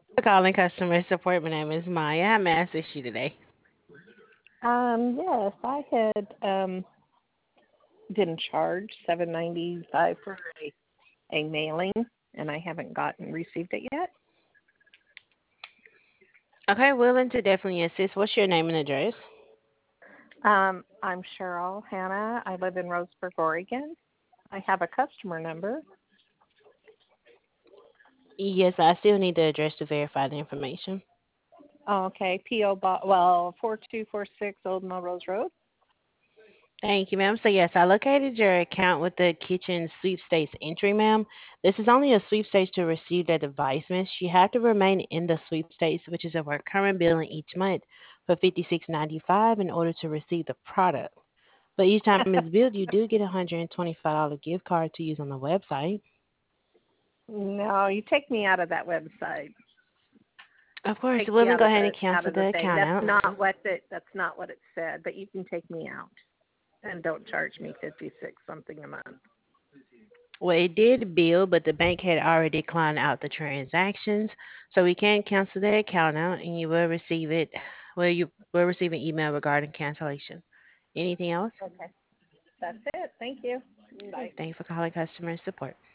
For calling customer support. My name is Maya. How may I assist you today? Yes, I had been charged $7.95 for a mailing, and I haven't gotten received it yet. Okay, willing to definitely assist. What's your name and address? I'm Cheryl Hannah. I live in Roseburg, Oregon. I have a customer number. Yes, I still need the address to verify the information. Oh, okay, PO Box 4246 Old Melrose Road. Thank you, ma'am. So yes, I located your account with the kitchen sweepstakes entry, ma'am. This is only a sweepstakes to receive the device, miss. You have to remain in the sweepstakes, which is a recurring billing each month for $56.95 in order to receive the product. But each time it's billed, you do get a $125 gift card to use on the website. No, you take me out of that website. Of course, Take we'll me out go of ahead the and cancel the thing. account That's out. not what it said. But you can take me out and don't charge me 56 something a month. Well, it did bill, but the bank had already declined out the transactions, so we can cancel the account out, and you will receive it. Well, you will receive an email regarding cancellation. Anything else? Okay, that's it. Thank you. Okay. Bye. Thank you for calling customer support.